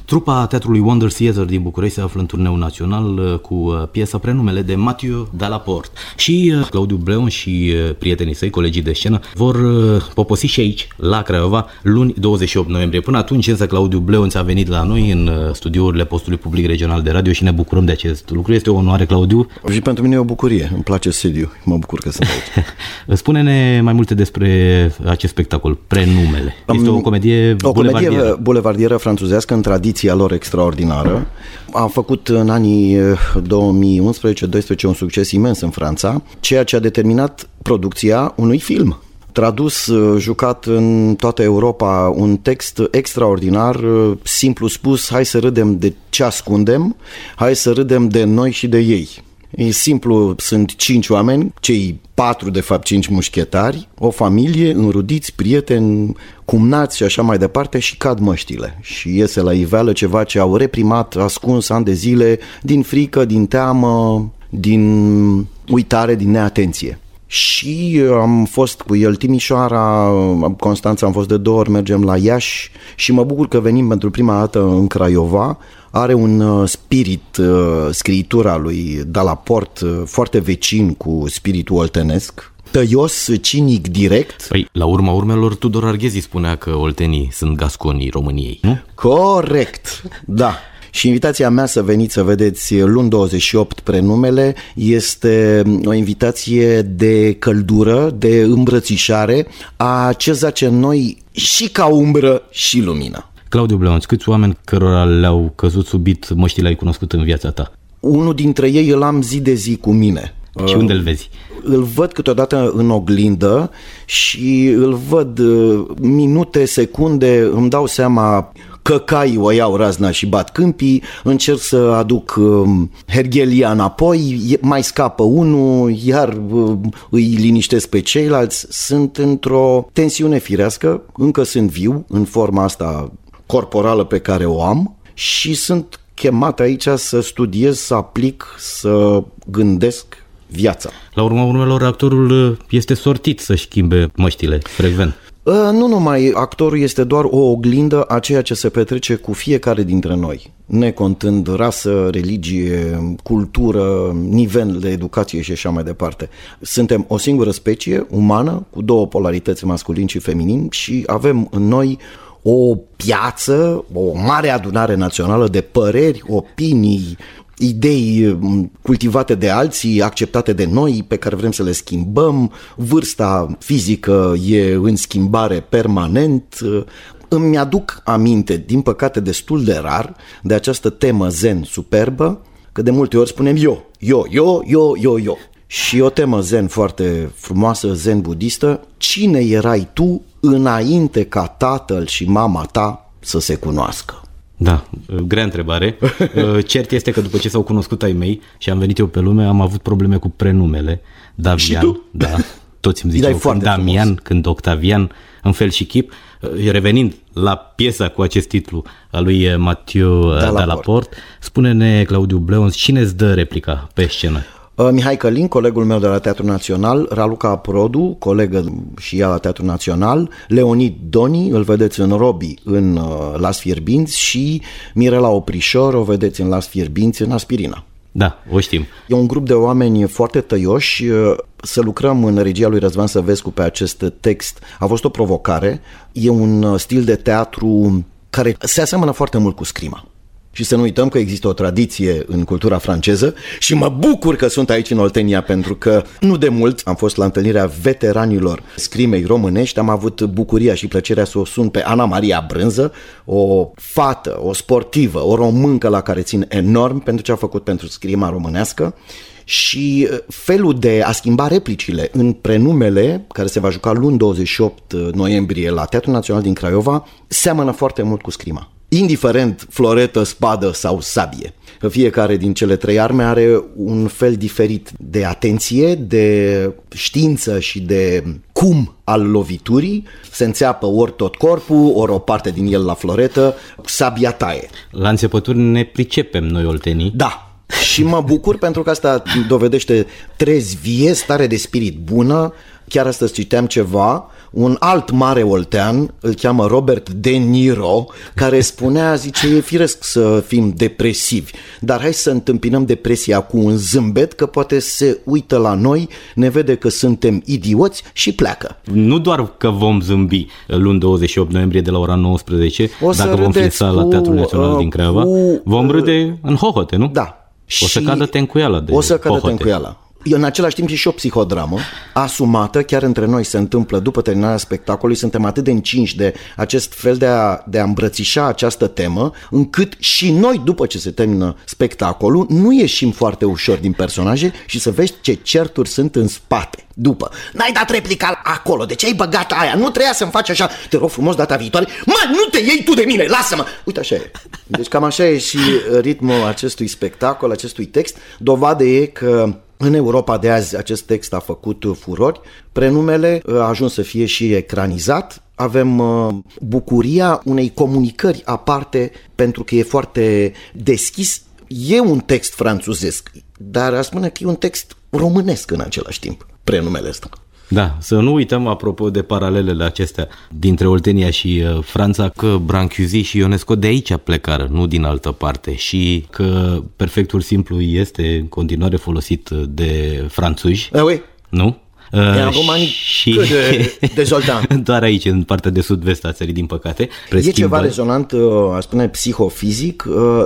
Trupa Teatrului Wonder Theatre din București se află în turneu național cu piesa Prenumele de Mathieu Delaporte. Și Claudiu Bleon și prietenii săi, colegii de scenă, vor poposi și aici, la Craiova, luni 28 noiembrie. Până atunci, însă, Claudiu Bleon a venit la noi în studiourile postului public regional de radio și ne bucurăm de acest lucru. Este o onoare, Claudiu. Și pentru mine e o bucurie. Îmi place sediu. Mă bucur că sunt aici. Spune-ne mai multe despre acest spectacol, Prenumele. Este o comedie bulevardieră franțuzească în tradiția lor extraordinară. A făcut în anii 2011-2012 un succes imens în Franța, ceea ce a determinat producția unui film. Tradus, jucat în toată Europa, un text extraordinar, simplu spus, hai să râdem de ce ascundem, hai să râdem de noi și de ei. E simplu, sunt 5 oameni, cei 4 de fapt 5 mușchetari, o familie, înrudiți, prieteni, cumnați și așa mai departe și cad măștile. Și iese la iveală ceva ce au reprimat, ascuns ani de zile, din frică, din teamă, din uitare, din neatenție. Și am fost cu el Timișoara, Constanța am fost de 2 ori, mergem la Iași și mă bucur că venim pentru prima dată în Craiova. Are un spirit, scriitura lui Delaporte, foarte vecin cu spiritul oltenesc, tăios, cinic, direct. Păi, la urma urmelor, Tudor Arghezi spunea că oltenii sunt gasconii României, nu? Corect, da. Și invitația mea să veniți să vedeți luni 28 Prenumele este o invitație de căldură, de îmbrățișare a ce zace în noi și ca umbră și lumină. Claudiu Bleon, câți oameni cărora le-au căzut subit măștile ai cunoscut în viața ta? Unul dintre ei îl am zi de zi cu mine. Și unde îl vezi? Îl văd câteodată în oglindă și îl văd minute, secunde, îmi dau seama că caii o iau razna și bat câmpii, încerc să aduc herghelia înapoi, mai scapă unul, iar îi liniștesc pe ceilalți. Sunt într-o tensiune firească, încă sunt viu în forma asta corporală pe care o am și sunt chemat aici să studiez, să aplic, să gândesc viața. La urma urmelor, actorul este sortit să-și schimbe măștile frecvent. Nu numai, actorul este doar o oglindă a ceea ce se petrece cu fiecare dintre noi, necontând rasă, religie, cultură, nivel de educație și așa mai departe. Suntem o singură specie umană cu 2 polarități, masculin și feminin, și avem în noi o piață, o mare adunare națională de păreri, opinii, idei cultivate de alții, acceptate de noi, pe care vrem să le schimbăm. Vârsta fizică e în schimbare permanent. Îmi aduc aminte, din păcate destul de rar, de această temă zen superbă, că de multe ori spunem eu. Și o temă zen foarte frumoasă, zen budistă: cine erai tu înainte ca tatăl și mama ta să se cunoască? Da, grea întrebare. Cert este că după ce s-au cunoscut ai mei și am venit eu pe lume, am avut probleme cu prenumele. Damian, și tu? Da, toți îmi ziceau când Damian, frumos. Când Octavian, în fel și chip. Revenind la piesa cu acest titlu a lui Mathieu Delaporte, spune-ne, Claudiu Bleon, cine îți dă replica pe scenă? Mihai Călin, colegul meu de la Teatrul Național, Raluca Produ, colegă și ea la Teatrul Național, Leonid Doni, îl vedeți în Robi în Las Fierbinți, și Mirela Oprișor, o vedeți în Las Fierbinți în Aspirina. Da, o știm. E un grup de oameni foarte tăioși. Să lucrăm în regia lui Răzvan Săvescu pe acest text a fost o provocare. E un stil de teatru care se aseamănă foarte mult cu scrima. Și să nu uităm că există o tradiție în cultura franceză și mă bucur că sunt aici în Oltenia, pentru că nu de mult am fost la întâlnirea veteranilor scrimei românești. Am avut bucuria și plăcerea să o sun pe Ana Maria Brânză, o fată, o sportivă, o româncă la care țin enorm pentru ce a făcut pentru scrima românească. Și felul de a schimba replicile în Prenumele, care se va juca luni 28 noiembrie la Teatrul Național din Craiova, seamănă foarte mult cu scrima. Indiferent floretă, spadă sau sabie. Fiecare din cele 3 arme are un fel diferit de atenție, de știință și de cum al loviturii. Se înțeapă ori tot corpul, ori o parte din el la floretă, sabia taie. La înțepături ne pricepem noi oltenii. Da. Și mă bucur pentru că asta dovedește trezvie, stare de spirit bună. Chiar astăzi citeam ceva, un alt mare oltean, îl cheamă Robert De Niro, care spunea, zice, e firesc să fim depresivi, dar hai să întâmpinăm depresia cu un zâmbet, că poate se uită la noi, ne vede că suntem idioți și pleacă. Nu doar că vom zâmbi luni 28 noiembrie de la ora 19, dacă vom fi în sala Teatrului Național din Craiova, vom râde în hohote, nu? Da. O să cadă tencuiala de O să cadă hohote. tencuiala. În același timp e și o psihodramă asumată, chiar între noi se întâmplă după terminarea spectacolului, suntem atât de încinși de acest fel de a îmbrățișa această temă, încât și noi, după ce se termină spectacolul, nu ieșim foarte ușor din personaje și să vezi ce certuri sunt în spate. După, n-ai dat replica acolo, de ce ai băgat aia? Nu trebuia să-mi faci așa, te rog frumos data viitoare. Mă, nu te iei tu de mine, lasă-mă! Uite, așa e. Deci cam așa e și ritmul acestui spectacol, acestui text. Dovadă e că în Europa de azi acest text a făcut furori, prenumele a ajuns să fie și ecranizat, avem bucuria unei comunicări aparte pentru că e foarte deschis. E un text franțuzesc, dar aș spune că e un text românesc în același timp, prenumele ăsta. Da, să nu uităm, apropo de paralelele acestea dintre Oltenia și Franța, că Brancusi și Ionesco de aici plecară, nu din altă parte, și că perfectul simplu este în continuare folosit de franțuzi, Oui. nu? Și dezoltant. Doar aici, în partea de sud-vest a țării, din păcate. E ceva rezonant, aș spune, psihofizic,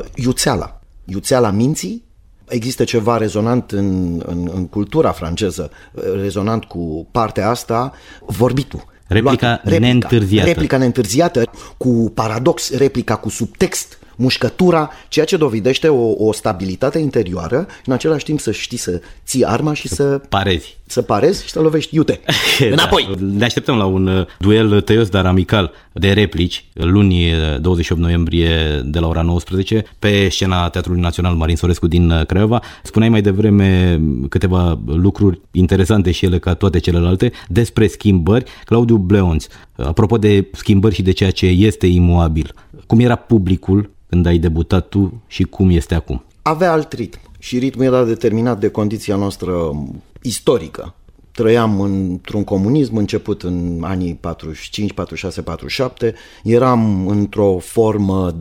iuțeala minții. Există ceva rezonant în cultura franceză, rezonant cu partea asta, vorbitul. Replica neîntârziată. Replica neîntârziată, cu paradox, replica cu subtext, mușcătura, ceea ce dovedește o stabilitate interioară, în același timp să știi să ții arma și să parezi. Să parezi și să lovești, iute, înapoi. Da. Ne așteptăm la un duel tăios, dar amical, de replici, luni 28 noiembrie de la ora 19, pe scena Teatrului Național Marin Sorescu din Craiova. Spuneai mai devreme câteva lucruri interesante și ele ca toate celelalte despre schimbări. Claudiu Bleonț, apropo de schimbări și de ceea ce este imobil, cum era publicul când ai debutat tu și cum este acum? Avea alt ritm și ritmul era determinat de condiția noastră istorică. Trăiam într-un comunism început în anii 45, 46, 47. Eram într-o formă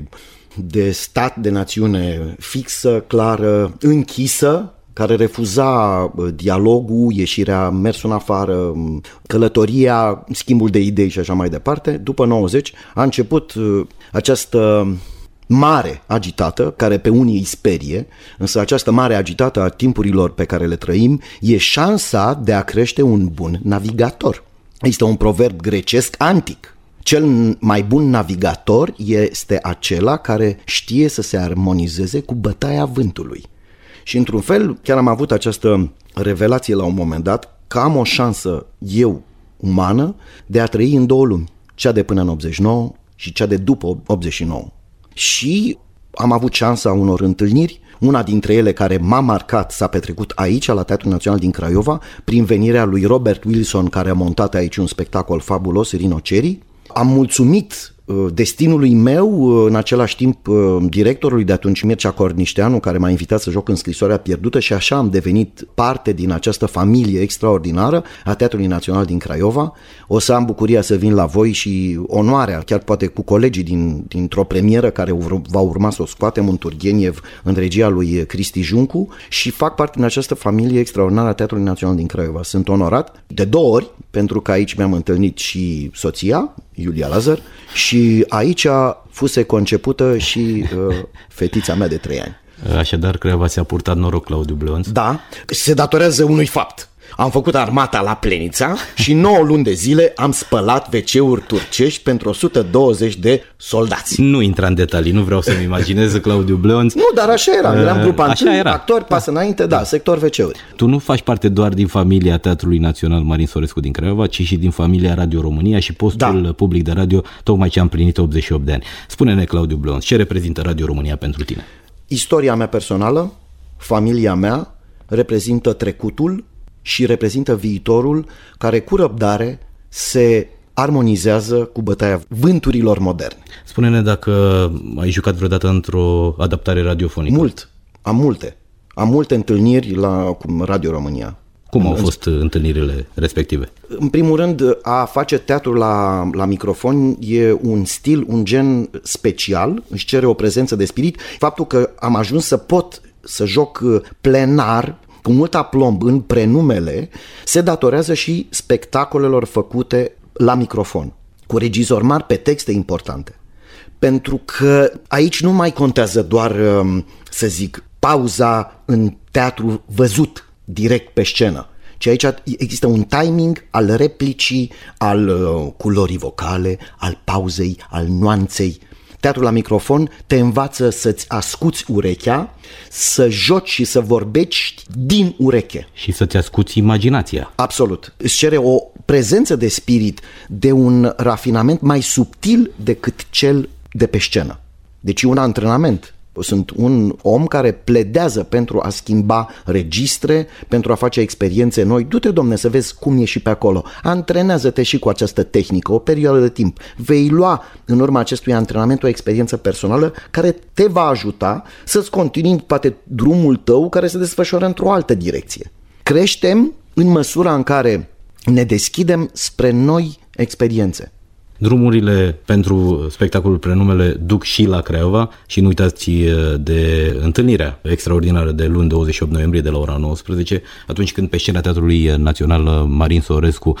de stat, de națiune fixă, clară, închisă, care refuza dialogul, ieșirea, mersul în afară, călătoria, schimbul de idei și așa mai departe. După 90 a început această mare agitată, care pe unii îi sperie, însă această mare agitată a timpurilor pe care le trăim e șansa de a crește un bun navigator. Este un proverb grecesc antic. Cel mai bun navigator este acela care știe să se armonizeze cu bătaia vântului. Și într-un fel, chiar am avut această revelație la un moment dat, că am o șansă, eu, umană, de a trăi în două lumi. Cea de până în 89 și cea de după 89. Și am avut șansa unor întâlniri, una dintre ele care m-a marcat s-a petrecut aici, la Teatrul Național din Craiova, prin venirea lui Robert Wilson, care a montat aici un spectacol fabulos, Rinocerii. Am mulțumit destinului meu, în același timp directorului de atunci, Mircea Cornișteanu, care m-a invitat să joc în Scrisoarea pierdută, și așa am devenit parte din această familie extraordinară a Teatrului Național din Craiova. O să am bucuria să vin la voi și onoarea, chiar poate cu colegii dintr-o premieră care va urma să o scoatem în Turgeniev, în regia lui Cristi Juncu, și fac parte din această familie extraordinară a Teatrului Național din Craiova. Sunt onorat de 2 ori, pentru că aici mi-am întâlnit și soția, Iulia Lazar, și aici fuse concepută și fetița mea de 3 ani. Așadar, Craiova ți-a purtat noroc, Claudiu Bleonț. Da, se datorează unui fapt. Am făcut armata la Plenița și 9 luni de zile am spălat WC-uri turcești pentru 120 de soldați. Nu intra în detalii, nu vreau să-mi imaginez Claudiu Bleonț. Nu, dar așa era, eram grupa întâi, actori, pas înainte, da, sector WC-uri. Tu nu faci parte doar din familia Teatrului Național Marin Sorescu din Craiova, ci și din familia Radio România și postul public de radio, tocmai ce am plinit 88 de ani. Spune-ne, Claudiu Bleonț, ce reprezintă Radio România pentru tine? Istoria mea personală, familia mea, reprezintă trecutul și reprezintă viitorul care cu răbdare se armonizează cu bătaia vânturilor moderne. Spune-ne dacă ai jucat vreodată într-o adaptare radiofonică. Mult, am multe întâlniri cu Radio România. Cum au fost întâlnirile respective? În primul rând, a face teatru la microfon e un stil, un gen special, își cere o prezență de spirit. Faptul că am ajuns să pot să joc plenar, cu mult aplomb în prenumele, se datorează și spectacolelor făcute la microfon, cu regizori mari pe texte importante. Pentru că aici nu mai contează doar, să zic, pauza în teatru văzut direct pe scenă, ci aici există un timing al replicii, al culorii vocale, al pauzei, al nuanței. Teatrul la microfon te învață să-ți ascuți urechea, să joci și să vorbești din ureche. Și să-ți ascuți imaginația. Absolut. Îți cere o prezență de spirit, de un rafinament mai subtil decât cel de pe scenă. Deci e un antrenament. Sunt un om care pledează pentru a schimba registre, pentru a face experiențe noi. Du-te, domne, să vezi cum e și pe acolo. Antrenează-te și cu această tehnică, o perioadă de timp. Vei lua în urma acestui antrenament o experiență personală care te va ajuta să-ți continui poate drumul tău care se desfășoară într-o altă direcție. Creștem în măsura în care ne deschidem spre noi experiențe. Drumurile pentru spectacolul Prenumele duc și la Craiova și nu uitați de întâlnirea extraordinară de luni 28 noiembrie de la ora 19, atunci când pe scena Teatrului Național Marin Sorescu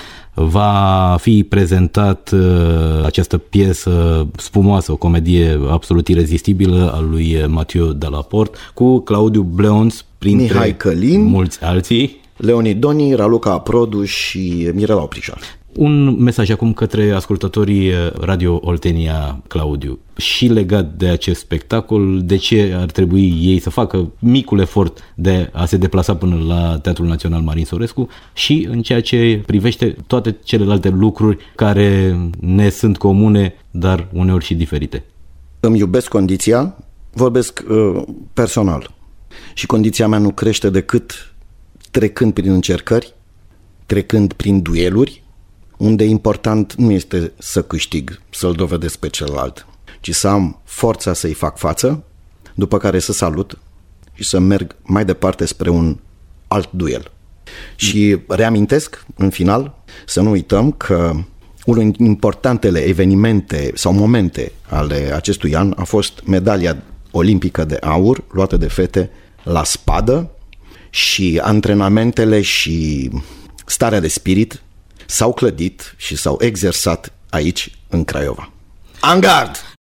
va fi prezentat această piesă spumoasă, o comedie absolut irezistibilă a lui Mathieu Delaport cu Claudiu Bleons, printre Mihai Călin, mulți alții, Leonid Doni, Raluca Produ și Mirela Oprișan. Un mesaj acum către ascultătorii Radio Oltenia, Claudiu, și legat de acest spectacol, de ce ar trebui ei să facă micul efort de a se deplasa până la Teatrul Național Marin Sorescu și în ceea ce privește toate celelalte lucruri care ne sunt comune, dar uneori și diferite. Îmi iubesc condiția, vorbesc personal și condiția mea nu crește decât trecând prin încercări, trecând prin dueluri, unde important nu este să câștig, să-l dovedesc pe celălalt, ci să am forța să-i fac față, după care să salut și să merg mai departe spre un alt duel. Și reamintesc, în final, să nu uităm că unul din importantele evenimente sau momente ale acestui an a fost medalia olimpică de aur luată de fete la spadă și antrenamentele și starea de spirit s-au clădit și s-au exersat aici, în Craiova. En garde!